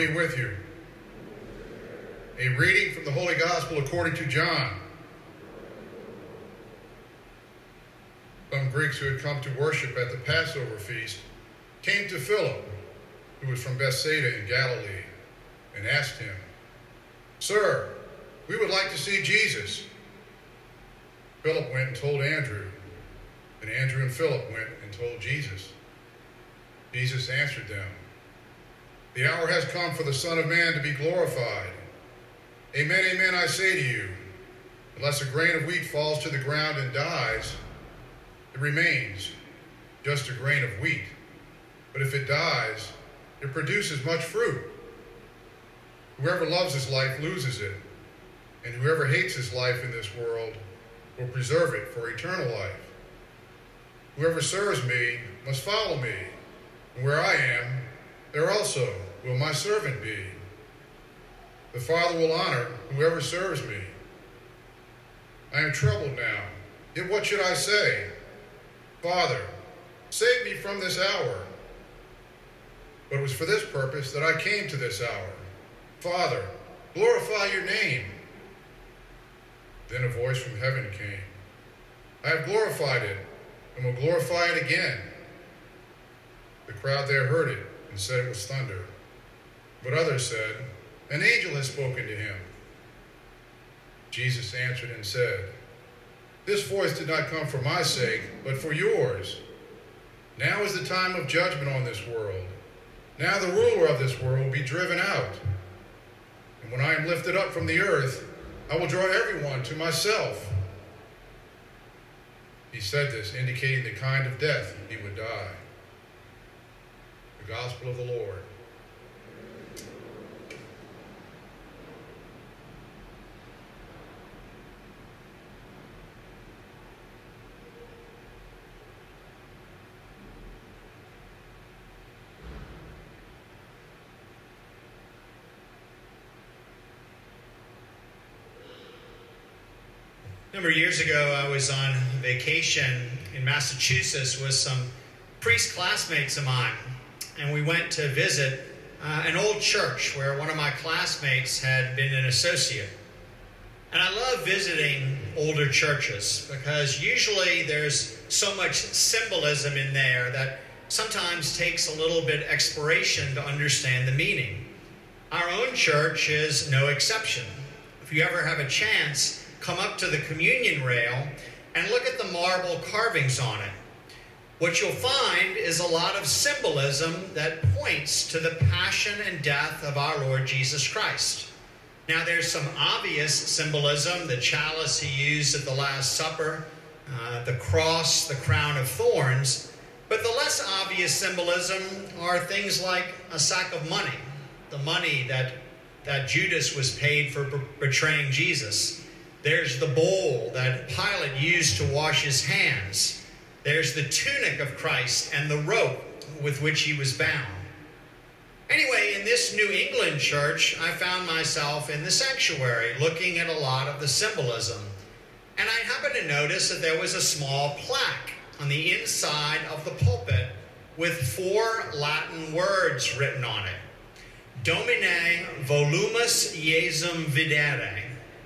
be with you. A reading from the Holy Gospel according to John. Some Greeks who had come to worship at the Passover feast came to Philip, who was from Bethsaida in Galilee, and asked him, "Sir, we would like to see Jesus." Philip went and told Andrew, and Andrew and Philip went and told Jesus. Jesus answered them, "The hour has come for the Son of Man to be glorified. Amen, amen, I say to you, unless a grain of wheat falls to the ground and dies, it remains just a grain of wheat. But if it dies, it produces much fruit. Whoever loves his life loses it, and whoever hates his life in this world will preserve it for eternal life. Whoever serves me must follow me, and where I am, there also will my servant be. The Father will honor whoever serves me. I am troubled now, yet what should I say? Father, save me from this hour. But it was for this purpose that I came to this hour. Father, glorify your name." Then a voice from heaven came, "I have glorified it, and will glorify it again." The crowd there heard it and said it was thunder. But others said, "An angel has spoken to him." Jesus answered and said, "This voice did not come for my sake, but for yours. Now is the time of judgment on this world. Now the ruler of this world will be driven out. And when I am lifted up from the earth, I will draw everyone to myself." He said this, indicating the kind of death he would die. The Gospel of the Lord. A number of years ago, I was on vacation in Massachusetts with some priest classmates of mine, and we went to visit an old church where one of my classmates had been an associate. And I love visiting older churches because usually there's so much symbolism in there that sometimes takes a little bit exploration to understand the meaning. Our own church is no exception. If you ever have a chance, come up to the communion rail and look at the marble carvings on it. What you'll find is a lot of symbolism that points to the passion and death of our Lord Jesus Christ. Now, there's some obvious symbolism, the chalice he used at the Last Supper, the cross, the crown of thorns, but the less obvious symbolism are things like a sack of money, the money that Judas was paid for betraying Jesus. There's the bowl that Pilate used to wash his hands. There's the tunic of Christ and the rope with which he was bound. Anyway, in this New England church, I found myself in the sanctuary looking at a lot of the symbolism. And I happened to notice that there was a small plaque on the inside of the pulpit with 4 Latin words written on it. Domine volumus Iesum videre.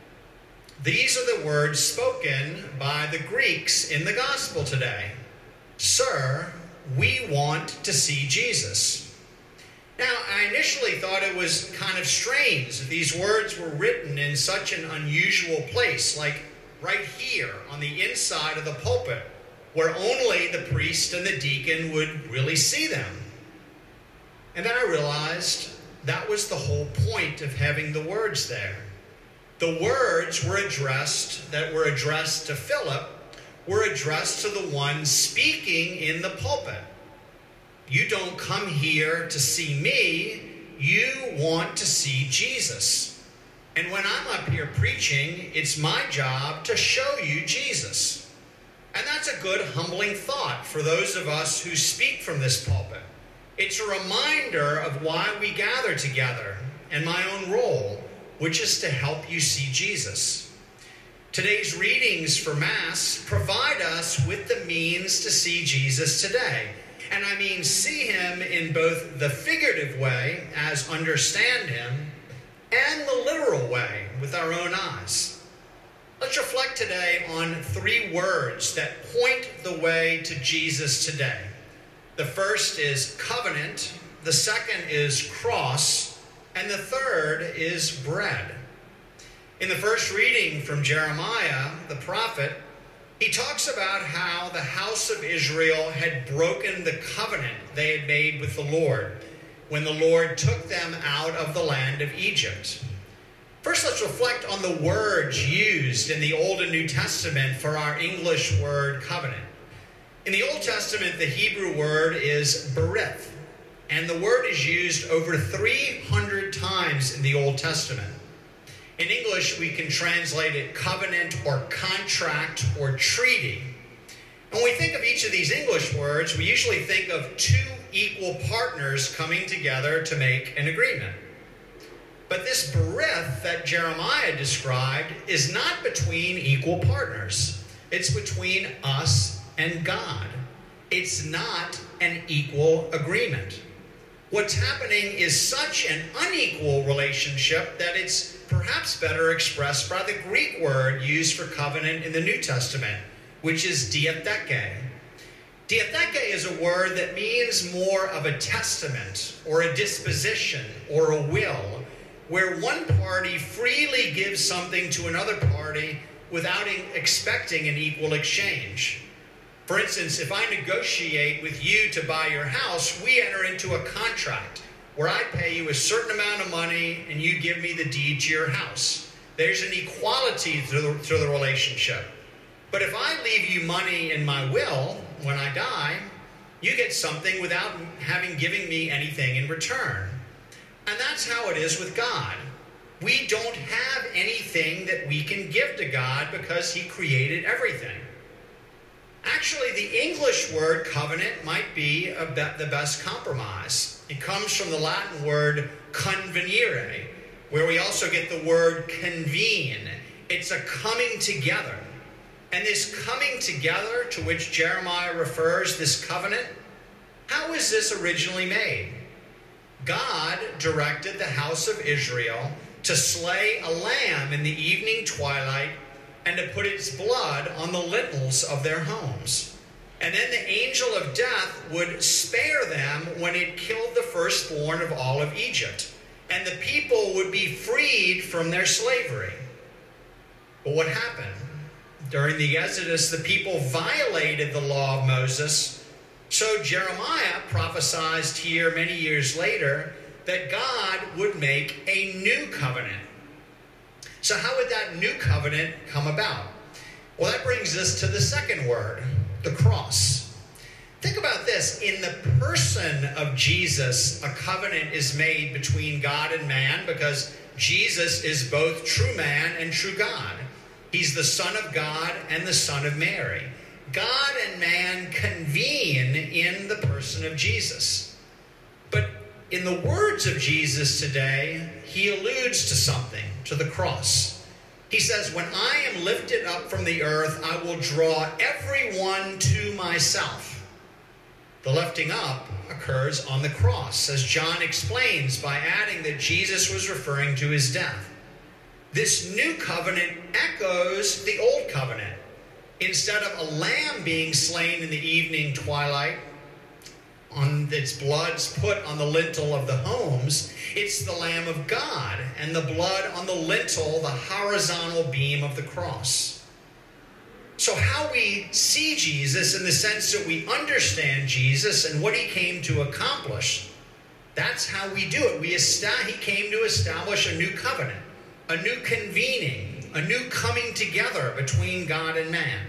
These are the words spoken by the Greeks in the gospel today. Sir, we want to see Jesus. Now, I initially thought it was kind of strange that these words were written in such an unusual place, like right here on the inside of the pulpit, where only the priest and the deacon would really see them. And then I realized that was the whole point of having the words there. The words that were addressed to Philip were addressed to the one speaking in the pulpit. You don't come here to see me, you want to see Jesus. And when I'm up here preaching, it's my job to show you Jesus. And that's a good, humbling thought for those of us who speak from this pulpit. It's a reminder of why we gather together and my own role, which is to help you see Jesus. Today's readings for Mass provide us with the means to see Jesus today. And I mean see him in both the figurative way, as understand him, and the literal way, with our own eyes. Let's reflect today on 3 words that point the way to Jesus today. The first is covenant, the second is cross, and the third is bread. In the first reading from Jeremiah, the prophet, he talks about how the house of Israel had broken the covenant they had made with the Lord when the Lord took them out of the land of Egypt. First, let's reflect on the words used in the Old and New Testament for our English word covenant. In the Old Testament, the Hebrew word is berith, and the word is used over 300 times in the Old Testament. In English, we can translate it covenant or contract or treaty. And when we think of each of these English words, we usually think of 2 equal partners coming together to make an agreement. But this berith that Jeremiah described is not between equal partners. It's between us and God. It's not an equal agreement. What's happening is such an unequal relationship that it's perhaps better expressed by the Greek word used for covenant in the New Testament, which is diatheke. Diatheke is a word that means more of a testament or a disposition or a will, where one party freely gives something to another party without expecting an equal exchange. For instance, if I negotiate with you to buy your house, we enter into a contract where I pay you a certain amount of money and you give me the deed to your house. There's an equality through the relationship. But if I leave you money in my will when I die, you get something without having given me anything in return. And that's how it is with God. We don't have anything that we can give to God because he created everything. Actually, the English word covenant might be the best compromise. It comes from the Latin word convenire, where we also get the word convene. It's a coming together. And this coming together to which Jeremiah refers, this covenant, how is this originally made? God directed the house of Israel to slay a lamb in the evening twilight and to put its blood on the lintels of their homes. And then the angel of death would spare them when it killed the firstborn of all of Egypt. And the people would be freed from their slavery. But what happened? During the Exodus, the people violated the law of Moses. So Jeremiah prophesied here many years later that God would make a new covenant. So how would that new covenant come about? Well, that brings us to the second word, the cross. Think about this. In the person of Jesus, a covenant is made between God and man because Jesus is both true man and true God. He's the Son of God and the Son of Mary. God and man convene in the person of Jesus. But in the words of Jesus today, he alludes to something, to the cross. He says, when I am lifted up from the earth, I will draw everyone to myself. The lifting up occurs on the cross, as John explains by adding that Jesus was referring to his death. This new covenant echoes the old covenant. Instead of a lamb being slain in the evening twilight, on its blood's put on the lintel of the homes, it's the Lamb of God and the blood on the lintel, the horizontal beam of the cross. So how we see Jesus in the sense that we understand Jesus and what he came to accomplish, that's how we do it. He came to establish a new covenant, a new convening, a new coming together between God and man.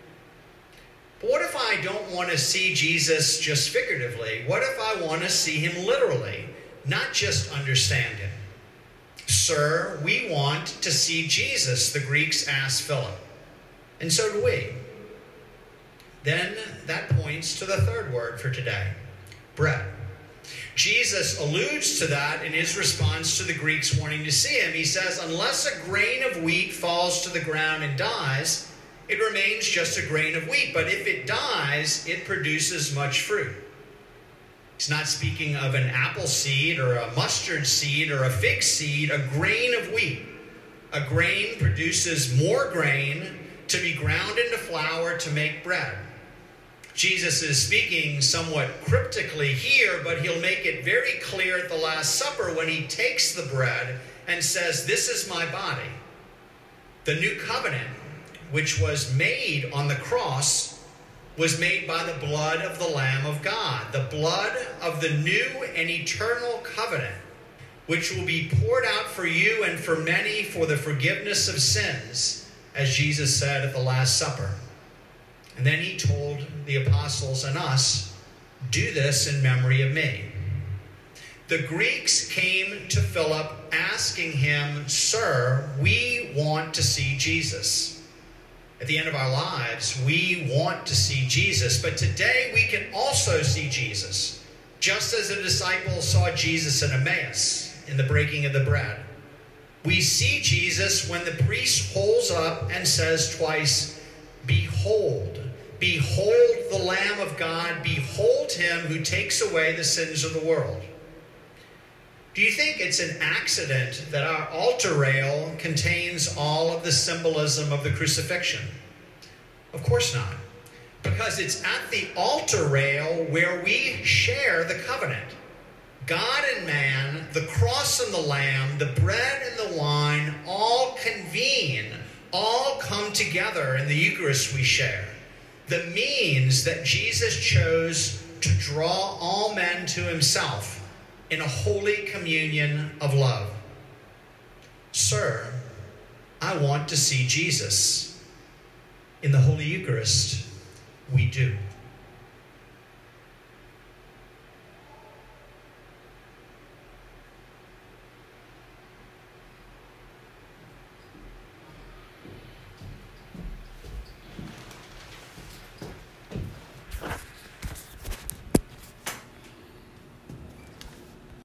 But what if I don't want to see Jesus just figuratively? What if I want to see him literally, not just understand him? Sir, we want to see Jesus, the Greeks asked Philip. And so do we. Then that points to the third word for today, bread. Jesus alludes to that in his response to the Greeks wanting to see him. He says, unless a grain of wheat falls to the ground and dies, it remains just a grain of wheat. But if it dies, it produces much fruit. He's not speaking of an apple seed or a mustard seed or a fig seed, a grain of wheat. A grain produces more grain to be ground into flour to make bread. Jesus is speaking somewhat cryptically here, but he'll make it very clear at the Last Supper when he takes the bread and says, "This is my body." The new covenant, which was made on the cross, was made by the blood of the Lamb of God, the blood of the new and eternal covenant, which will be poured out for you and for many for the forgiveness of sins, as Jesus said at the Last Supper. And then he told the apostles and us, "Do this in memory of me." The Greeks came to Philip asking him, "Sir, we want to see Jesus." At the end of our lives, we want to see Jesus. But today we can also see Jesus, just as the disciples saw Jesus in Emmaus in the breaking of the bread. We see Jesus when the priest holds up and says twice, "Behold, behold the Lamb of God, behold him who takes away the sins of the world." Do you think it's an accident that our altar rail contains all of the symbolism of the crucifixion? Of course not. Because it's at the altar rail where we share the covenant. God and man, the cross and the lamb, the bread and the wine, all convene, all come together in the Eucharist we share. The means that Jesus chose to draw all men to himself in a holy communion of love. Sir, I want to see Jesus. In the Holy Eucharist, we do.